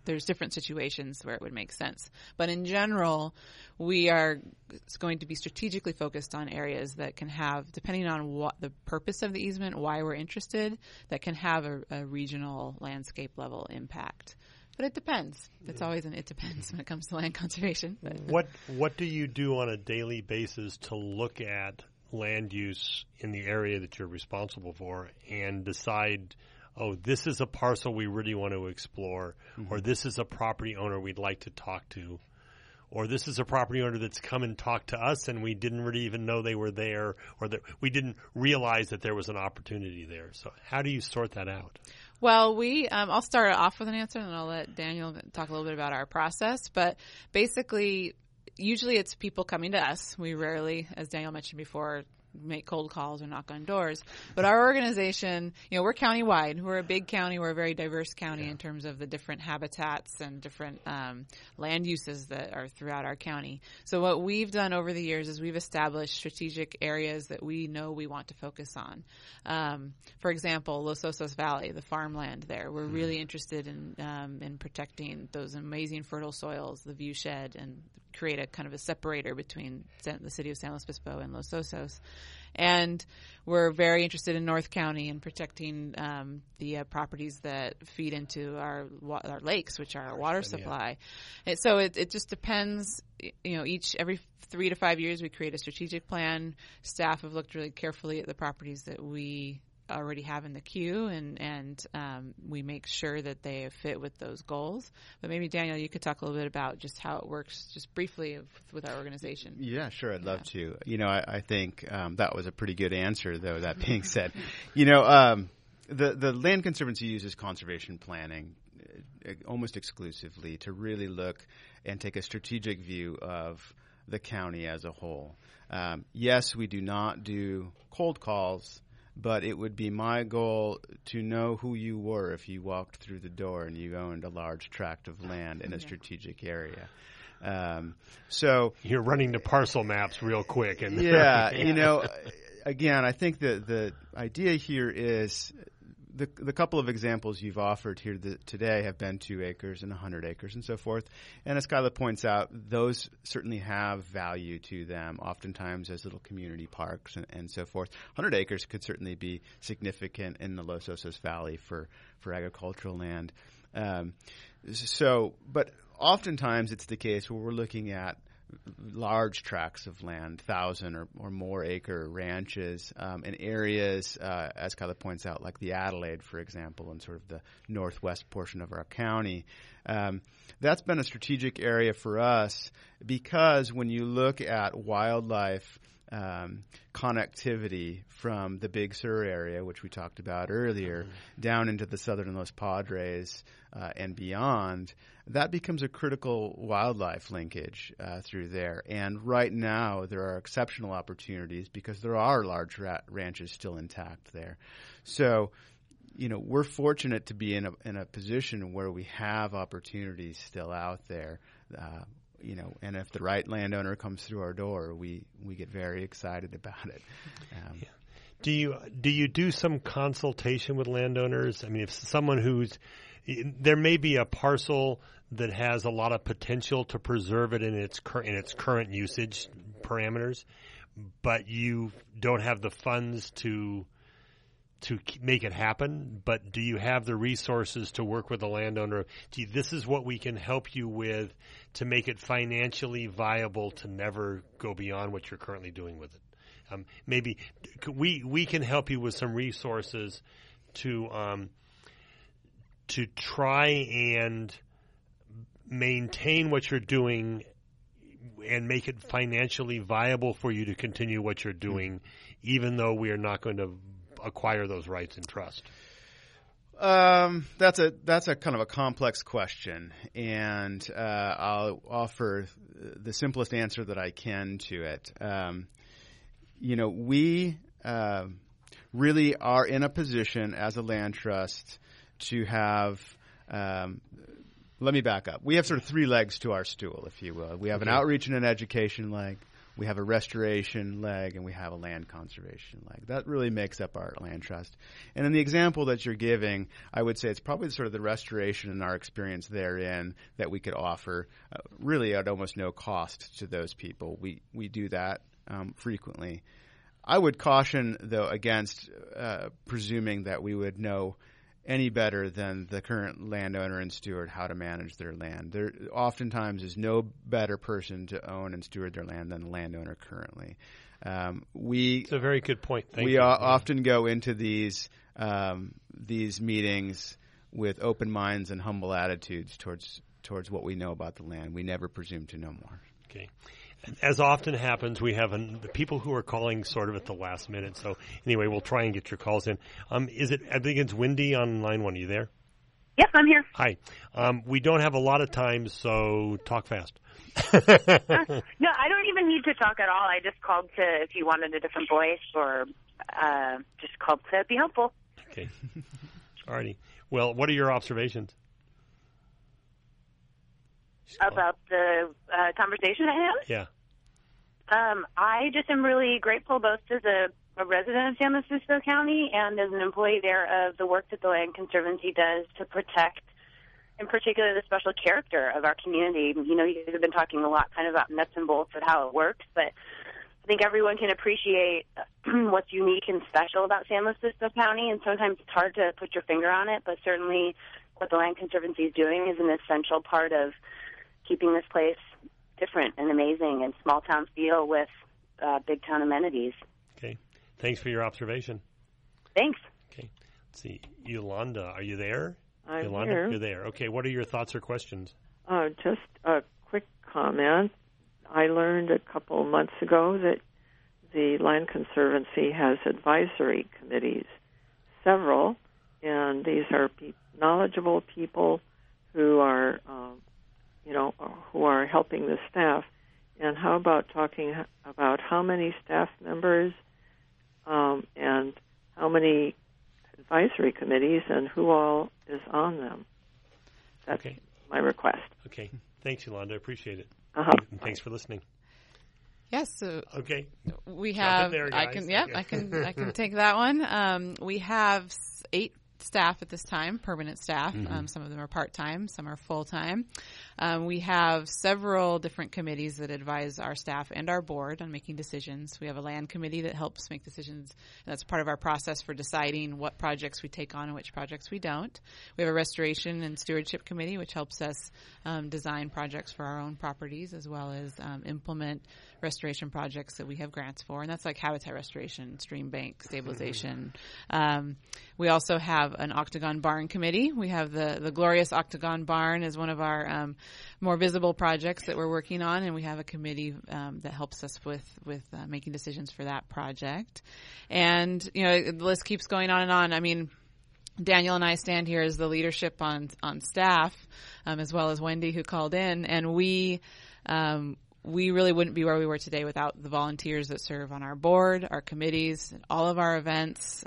there's different situations where it would make sense. But in general, we are going to be strategically focused on areas that can have, depending on what the purpose of the easement, why we're interested, that can have a regional landscape level impact. But it depends. It's always it depends when it comes to land conservation. But. What do you do on a daily basis to look at land use in the area that you're responsible for and decide, oh, this is a parcel we really want to explore, or this is a property owner we'd like to talk to, or this is a property owner that's come and talked to us and we didn't really even know they were there, or that we didn't realize that there was an opportunity there. So how do you sort that out? Well, I'll start off with an answer, and then I'll let Daniel talk a little bit about our process. But basically, usually it's people coming to us. We rarely, as Daniel mentioned before, make cold calls or knock on doors. But our organization, we're countywide. We're a big county. We're a very diverse county in terms of the different habitats and different land uses that are throughout our county. So what we've done over the years is we've established strategic areas that we know we want to focus on. For example, Los Osos Valley, the farmland there. We're really interested in protecting those amazing fertile soils, the viewshed, and create a kind of a separator between the city of San Luis Obispo and Los Osos. And we're very interested in North County and protecting the properties that feed into our lakes, which are our water supply. And so it just depends. Every 3 to 5 years we create a strategic plan. Staff have looked really carefully at the properties that we already have in the queue, and we make sure that they fit with those goals. But maybe, Daniel, you could talk a little bit about just how it works, just briefly, with our organization. Yeah, sure. I'd love to. I think that was a pretty good answer, though, that being said. The Land Conservancy uses conservation planning almost exclusively to really look and take a strategic view of the county as a whole. Yes, we do not do cold calls, but it would be my goal to know who you were if you walked through the door and you owned a large tract of land in a strategic area. So you're running the parcel maps real quick. And again, I think the idea here is the couple of examples you've offered here today have been 2 acres and 100 acres and so forth. And as Kyla points out, those certainly have value to them, oftentimes as little community parks and so forth. 100 acres could certainly be significant in the Los Osos Valley for agricultural land. But oftentimes it's the case where we're looking at large tracts of land, 1,000 or more acre ranches in areas, as Kyla points out, like the Adelaide, for example, in sort of the northwest portion of our county. That's been a strategic area for us because when you look at wildlife connectivity from the Big Sur area, which we talked about earlier, down into the southern Los Padres and beyond, that becomes a critical wildlife linkage through there. And right now, there are exceptional opportunities because there are large ranches still intact there. So, we're fortunate to be in a position where we have opportunities still out there. And if the right landowner comes through our door, we get very excited about it. Do you do some consultation with landowners? I mean, if someone there may be a parcel that has a lot of potential to preserve it in its current usage parameters, but you don't have the funds to make it happen, but do you have the resources to work with the landowner? This is what we can help you with to make it financially viable to never go beyond what you're currently doing with it. Maybe we can help you with some resources to try and maintain what you're doing and make it financially viable for you to continue what you're doing, even though we are not going to acquire those rights in trust? That's a kind of a complex question, and I'll offer the simplest answer that I can to it. We really are in a position as a land trust to have. Let me back up. We have sort of 3 legs to our stool, if you will. We have an outreach and an education leg. we have a restoration leg, and we have a land conservation leg. That really makes up our land trust. And in the example that you're giving, I would say it's probably sort of the restoration and our experience therein that we could offer really at almost no cost to those people. We do that frequently. I would caution, though, against presuming that we would know any better than the current landowner and steward how to manage their land. There oftentimes is no better person to own and steward their land than the landowner currently. It's a very good point. Thank you. We often go into these meetings with open minds and humble attitudes towards what we know about the land. We never presume to know more. Okay. As often happens, we have the people who are calling sort of at the last minute. So anyway, we'll try and get your calls in. I think it's Wendy on line 1. Are you there? Yes, I'm here. Hi. We don't have a lot of time, so talk fast. No, I don't even need to talk at all. I just called if you wanted a different voice, or just called to be helpful. Okay. All righty. Well, what are your observations? About the conversation at hand? Yeah. I just am really grateful both as a resident of San Luis Obispo County and as an employee there of the work that the Land Conservancy does to protect, in particular, the special character of our community. You know, you guys have been talking a lot kind of about nuts and bolts of how it works, but I think everyone can appreciate what's unique and special about San Luis Obispo County, and sometimes it's hard to put your finger on it, but certainly what the Land Conservancy is doing is an essential part of keeping this place different and amazing and small town feel with big town amenities. Okay. Thanks for your observation. Thanks. Okay. Let's see. Yolanda, are you there? I'm Yolanda, here. You're there. Okay. What are your thoughts or questions? Just a quick comment. I learned a couple months ago that the Land Conservancy has advisory committees, several, and these are knowledgeable people who are who are helping the staff. And how about talking about how many staff members and how many advisory committees and who all is on them? That's okay. My request. Okay. Thanks, Yolanda. Appreciate it. And thanks for listening. Yes. So okay. We have. There, I can. Yep. I can take that one. We have 8 staff at this time, permanent staff. Mm-hmm. Some of them are part-time, some are full-time. We have several different committees that advise our staff and our board on making decisions. We have a land committee that helps make decisions, and that's part of our process for deciding what projects we take on and which projects we don't. We have a restoration and stewardship committee, which helps us design projects for our own properties as well as implement restoration projects that we have grants for, and that's like habitat restoration, stream bank stabilization. We also have an Octagon Barn committee. We have the glorious Octagon Barn as one of our more visible projects that we're working on, and we have a committee that helps us with making decisions for that project. And the list keeps going on and on. I mean, Daniel and I stand here as the leadership on staff, as well as Wendy, who called in, and we really wouldn't be where we were today without the volunteers that serve on our board, our committees, all of our events,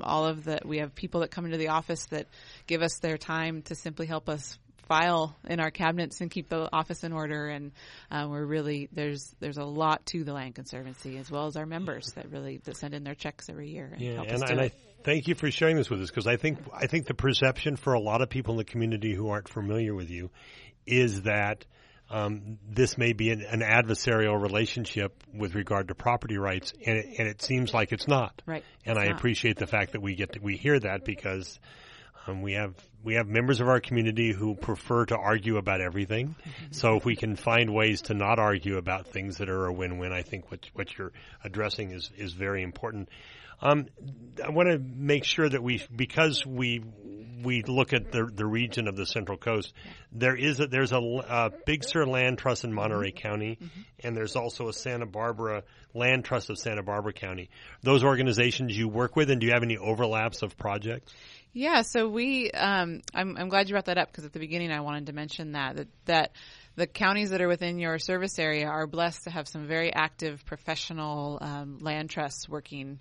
we have people that come into the office that give us their time to simply help us file in our cabinets and keep the office in order. And we're really, there's a lot to the Land Conservancy, as well as our members that send in their checks every year and help us do it. I thank you for sharing this with us, because I think the perception for a lot of people in the community who aren't familiar with you is that this may be an adversarial relationship with regard to property rights, and it seems like it's not. Right. And I appreciate the fact that we hear that, because we have members of our community who prefer to argue about everything. Mm-hmm. So if we can find ways to not argue about things that are a win-win, I think what you're addressing is very important. I want to make sure that because we look at the region of the Central Coast, there's a Big Sur Land Trust in Monterey County, and there's also a Santa Barbara Land Trust of Santa Barbara County. Those organizations you work with, and do you have any overlaps of projects? Yeah, so I'm glad you brought that up, because at the beginning I wanted to mention that the counties that are within your service area are blessed to have some very active professional land trusts working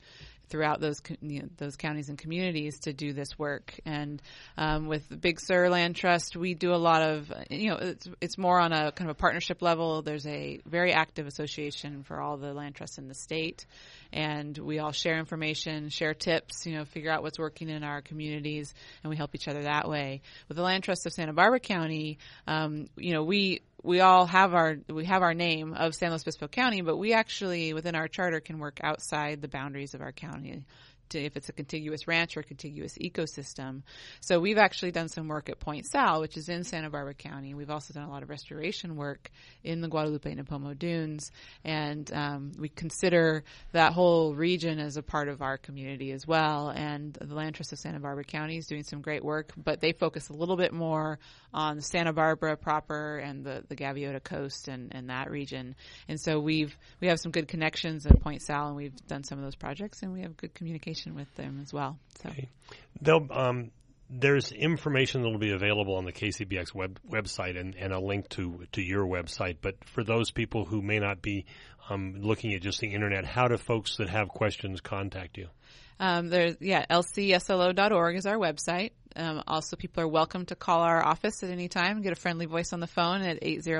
throughout those counties and communities to do this work. And with the Big Sur Land Trust, we do a lot of, it's more on a kind of a partnership level. There's a very active association for all the land trusts in the state, and we all share information, share tips, figure out what's working in our communities, and we help each other that way. With the Land Trust of Santa Barbara County, we all have our name of San Luis Obispo County, but we actually within our charter can work outside the boundaries of our county. If it's a contiguous ranch or a contiguous ecosystem. So we've actually done some work at Point Sal, which is in Santa Barbara County. We've also done a lot of restoration work in the Guadalupe and Napomo Dunes, and we consider that whole region as a part of our community as well. And the Land Trust of Santa Barbara County is doing some great work, but they focus a little bit more on Santa Barbara proper and the Gaviota Coast and that region. And so we have some good connections at Point Sal, and we've done some of those projects, and we have good communication with them as well. So. Okay. There's information that will be available on the KCBX website and a link to your website. But for those people who may not be looking at just the internet, how do folks that have questions contact you? LCSLO.org is our website. Also, people are welcome to call our office at any time, get a friendly voice on the phone at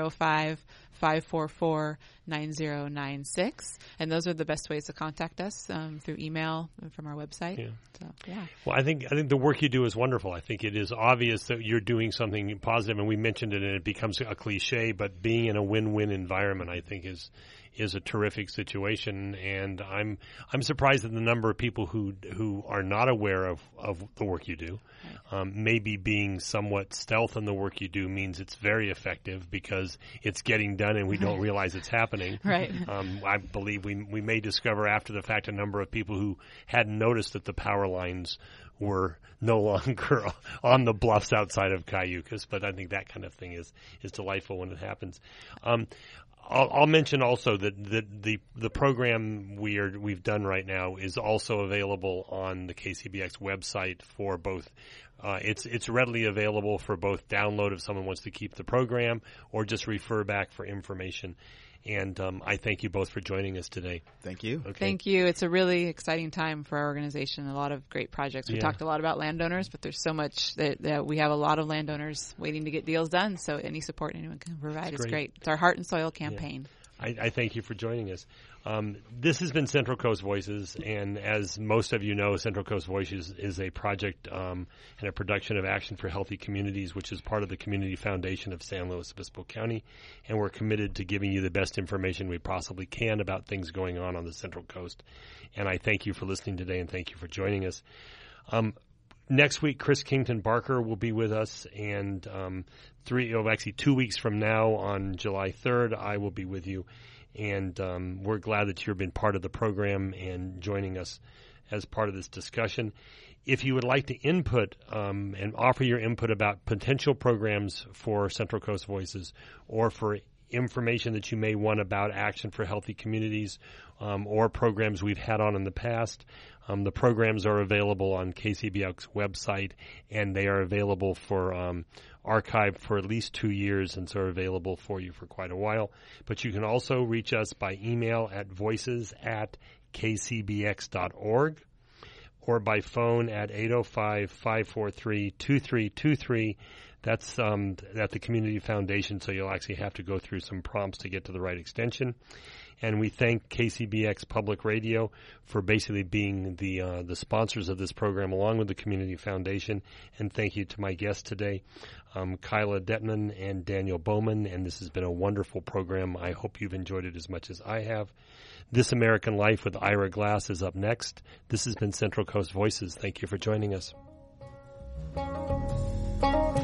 805-544-9096. And those are the best ways to contact us, through email and from our website. Yeah. So, yeah. Well, I think the work you do is wonderful. I think it is obvious that you're doing something positive, and we mentioned it, and it becomes a cliche, but being in a win-win environment, I think, is a terrific situation, and I'm surprised at the number of people who are not aware of the work you do. Maybe being somewhat stealth in the work you do means it's very effective because it's getting done and we don't realize it's happening. Right. I believe we may discover after the fact a number of people who hadn't noticed that the power lines were no longer on the bluffs outside of Cayucas, but I think that kind of thing is delightful when it happens. I'll mention also that the program we've done right now is also available on the KCBX website for both. It's readily available for both download if someone wants to keep the program or just refer back for information. And I thank you both for joining us today. Thank you. Okay. Thank you. It's a really exciting time for our organization. A lot of great projects. We talked a lot about landowners, but there's so much that we have a lot of landowners waiting to get deals done. So any support anyone can provide is great. It's our Heart and Soil campaign. Yeah. I thank you for joining us. This has been Central Coast Voices, and as most of you know, Central Coast Voices is a project and a production of Action for Healthy Communities, which is part of the Community Foundation of San Luis Obispo County, and we're committed to giving you the best information we possibly can about things going on the Central Coast. And I thank you for listening today, and thank you for joining us. Next week, Chris Kington Barker will be with us, and 2 weeks from now, on July 3rd, I will be with you. And we're glad that you've been part of the program and joining us as part of this discussion. If you would like to input and offer your input about potential programs for Central Coast Voices or for information that you may want about Action for Healthy Communities or programs we've had on in the past, the programs are available on KCBX website, and they are available for archived for at least 2 years, and so are available for you for quite a while. But you can also reach us by email at voices@kcbx.org or by phone at 805-543-2323. That's at the Community Foundation, so you'll actually have to go through some prompts to get to the right extension. And we thank KCBX Public Radio for basically being the sponsors of this program along with the Community Foundation. And thank you to my guests today, Kyla Detman and Daniel Bowman. And this has been a wonderful program. I hope you've enjoyed it as much as I have. This American Life with Ira Glass is up next. This has been Central Coast Voices. Thank you for joining us.